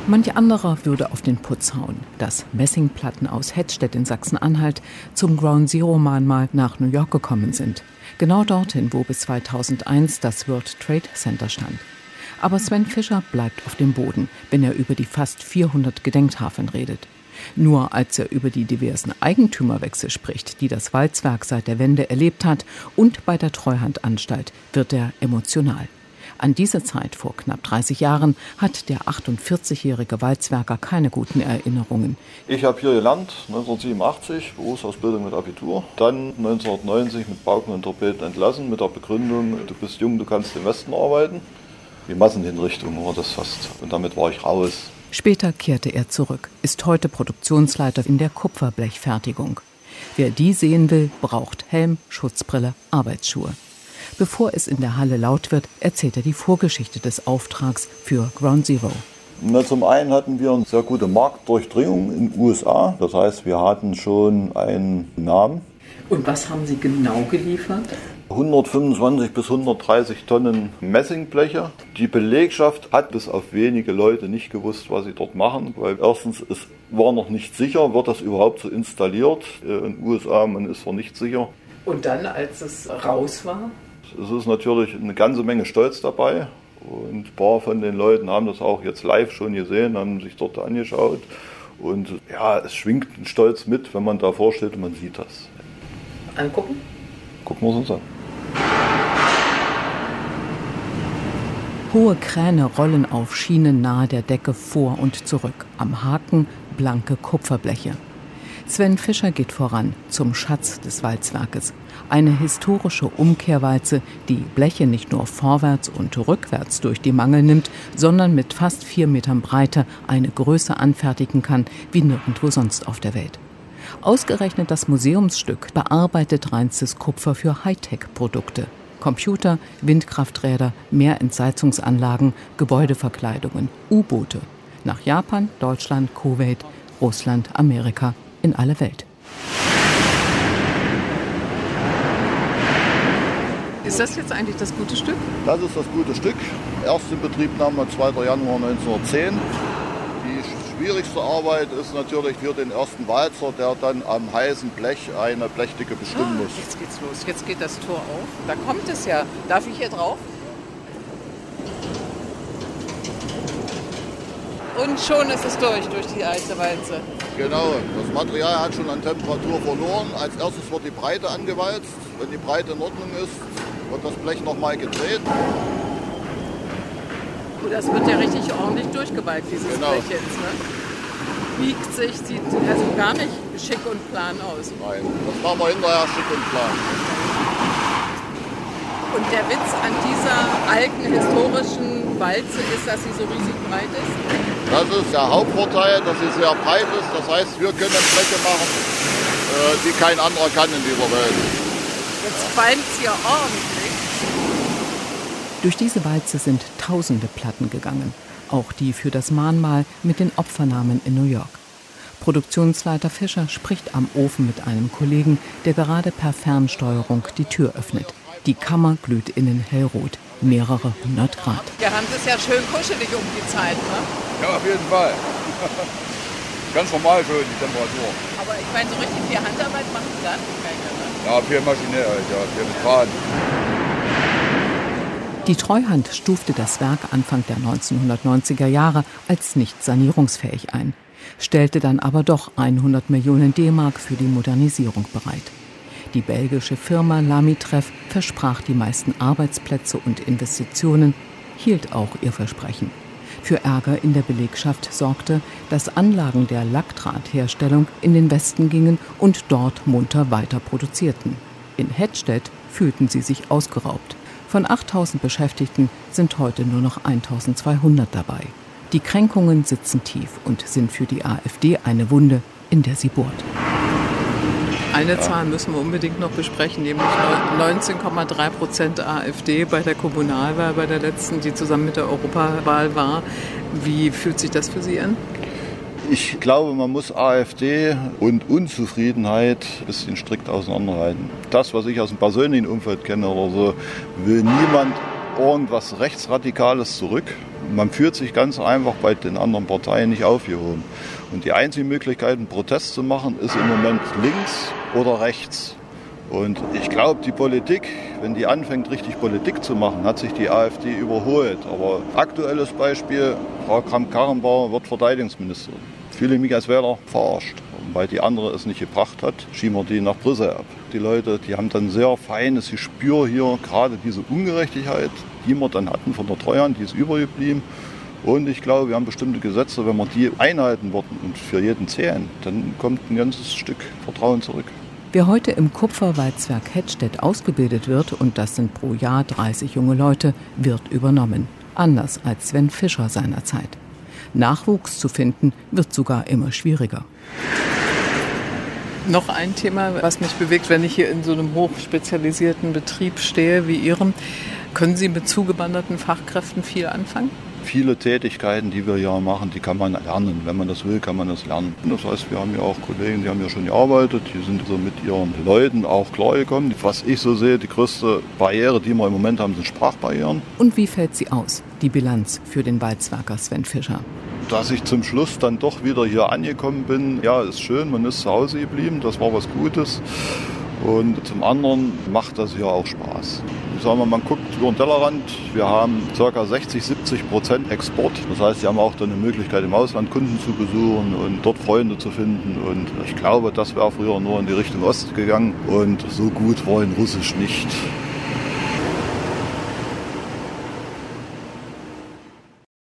Manch anderer würde auf den Putz hauen, dass Messingplatten aus Hettstedt in Sachsen-Anhalt zum Ground-Zero-Mahnmal nach New York gekommen sind. Genau dorthin, wo bis 2001 das World Trade Center stand. Aber Sven Fischer bleibt auf dem Boden, wenn er über die fast 400 Gedenktafeln redet. Nur als er über die diversen Eigentümerwechsel spricht, die das Walzwerk seit der Wende erlebt hat, und bei der Treuhandanstalt, wird er emotional. An diese Zeit vor knapp 30 Jahren hat der 48-jährige Walzwerker keine guten Erinnerungen. Ich habe hier gelernt, 1987, Berufsausbildung mit Abitur. Dann 1990 mit Pauken und Trompeten entlassen, mit der Begründung, du bist jung, du kannst im Westen arbeiten. Die Massenhinrichtung war das fast. Und damit war ich raus. Später kehrte er zurück, ist heute Produktionsleiter in der Kupferblechfertigung. Wer die sehen will, braucht Helm, Schutzbrille, Arbeitsschuhe. Bevor es in der Halle laut wird, erzählt er die Vorgeschichte des Auftrags für Ground Zero. Zum einen hatten wir eine sehr gute Marktdurchdringung in den USA. Das heißt, wir hatten schon einen Namen. Und was haben Sie genau geliefert? 125 bis 130 Tonnen Messingbleche. Die Belegschaft hat bis auf wenige Leute nicht gewusst, was sie dort machen. Weil erstens, es war noch nicht sicher, wird das überhaupt so installiert. In den USA, man ist noch nicht sicher. Und dann, als es raus war? Es ist natürlich eine ganze Menge Stolz dabei und ein paar von den Leuten haben das auch jetzt live schon gesehen, haben sich dort angeschaut und ja, es schwingt ein Stolz mit, wenn man davor steht und man sieht das. Angucken? Gucken wir es uns an. Hohe Kräne rollen auf Schienen nahe der Decke vor und zurück, am Haken blanke Kupferbleche. Sven Fischer geht voran zum Schatz des Walzwerkes. Eine historische Umkehrwalze, die Bleche nicht nur vorwärts und rückwärts durch die Mangel nimmt, sondern mit fast 4 Metern Breite eine Größe anfertigen kann wie nirgendwo sonst auf der Welt. Ausgerechnet das Museumsstück bearbeitet reinstes Kupfer für Hightech-Produkte. Computer, Windkrafträder, Meerentsalzungsanlagen, Gebäudeverkleidungen, U-Boote. Nach Japan, Deutschland, Kuwait, Russland, Amerika, in alle Welt. Ist das jetzt eigentlich das gute Stück? Das ist das gute Stück. Erste Inbetriebnahme 2. Januar 1910. Die schwierigste Arbeit ist natürlich für den ersten Walzer, der dann am heißen Blech eine Blechdicke bestimmen muss. Jetzt geht's los, jetzt geht das Tor auf. Da kommt es ja. Darf ich hier drauf? Und schon ist es durch die alte Walze. Genau, das Material hat schon an Temperatur verloren. Als erstes wird die Breite angewalzt. Wenn die Breite in Ordnung ist, wird das Blech nochmal gedreht. Das wird ja richtig ordentlich durchgewalkt, dieses Blech jetzt. Ne? Biegt sich, sieht also gar nicht schick und plan aus. Nein, das machen wir hinterher schick und plan. Und der Witz an dieser alten historischen Walze ist, dass sie so riesig breit ist? Das ist der Hauptvorteil, dass sie sehr breit ist. Das heißt, wir können Bleche machen, die kein anderer kann in dieser Welt. Jetzt qualmt es hier ordentlich. Durch diese Walze sind tausende Platten gegangen. Auch die für das Mahnmal mit den Opfernamen in New York. Produktionsleiter Fischer spricht am Ofen mit einem Kollegen, der gerade per Fernsteuerung die Tür öffnet. Die Kammer glüht innen hellrot, mehrere 100 Grad. Wir haben es ja schön kuschelig um die Zeit, ne? Ja, auf jeden Fall. Ganz normal schön, die Temperatur. Aber ich meine, so richtig viel Handarbeit machen Sie da nicht mehr, ne? Ja, viel maschinell, ja, viel mit Faden. Die Treuhand stufte das Werk Anfang der 1990er Jahre als nicht sanierungsfähig ein, stellte dann aber doch 100 Millionen D-Mark für die Modernisierung bereit. Die belgische Firma Lamitref versprach die meisten Arbeitsplätze und Investitionen, hielt auch ihr Versprechen. Für Ärger in der Belegschaft sorgte, dass Anlagen der Lackdrahtherstellung in den Westen gingen und dort munter weiter produzierten. In Hettstedt fühlten sie sich ausgeraubt. Von 8.000 Beschäftigten sind heute nur noch 1.200 dabei. Die Kränkungen sitzen tief und sind für die AfD eine Wunde, in der sie bohrt. Eine Zahl müssen wir unbedingt noch besprechen, nämlich 19,3% AfD bei der Kommunalwahl, bei der letzten, die zusammen mit der Europawahl war. Wie fühlt sich das für Sie an? Ich glaube, man muss AfD und Unzufriedenheit ein bisschen strikt auseinanderhalten. Das, was ich aus dem persönlichen Umfeld kenne oder so, will niemand irgendwas Rechtsradikales zurück. Man fühlt sich ganz einfach bei den anderen Parteien nicht aufgehoben. Und die einzige Möglichkeit, einen Protest zu machen, ist im Moment links oder rechts. Und ich glaube, die Politik, wenn die anfängt, richtig Politik zu machen, hat sich die AfD überholt. Aber aktuelles Beispiel, Frau Kramp-Karrenbauer wird Verteidigungsministerin. Ich fühle mich als Wähler verarscht. Und weil die andere es nicht gebracht hat, schieben wir die nach Brüssel ab. Die Leute, die haben dann sehr feines Gespür hier, gerade diese Ungerechtigkeit, die wir dann hatten von der Treuhand, die ist übergeblieben. Und ich glaube, wir haben bestimmte Gesetze, wenn wir die einhalten würden und für jeden zählen, dann kommt ein ganzes Stück Vertrauen zurück. Wer heute im Kupferwalzwerk Hettstedt ausgebildet wird, und das sind pro Jahr 30 junge Leute, wird übernommen. Anders als Sven Fischer seinerzeit. Nachwuchs zu finden, wird sogar immer schwieriger. Noch ein Thema, was mich bewegt, wenn ich hier in so einem hochspezialisierten Betrieb stehe wie Ihrem. Können Sie mit zugewanderten Fachkräften viel anfangen? Viele Tätigkeiten, die wir hier machen, die kann man lernen. Wenn man das will, kann man das lernen. Das heißt, wir haben ja auch Kollegen, die haben ja schon gearbeitet, die sind so mit ihren Leuten auch klargekommen. Was ich so sehe, die größte Barriere, die wir im Moment haben, sind Sprachbarrieren. Und wie fällt sie aus, die Bilanz für den Walzwerker Sven Fischer? Dass ich zum Schluss dann doch wieder hier angekommen bin, ja, ist schön, man ist zu Hause geblieben, das war was Gutes. Und zum anderen macht das hier auch Spaß. Ich sage mal, man guckt über den Tellerrand, wir haben ca. 60-70% Export. Das heißt, wir haben auch dann eine Möglichkeit, im Ausland Kunden zu besuchen und dort Freunde zu finden. Und ich glaube, das wäre früher nur in die Richtung Ost gegangen. Und so gut war in Russisch nicht.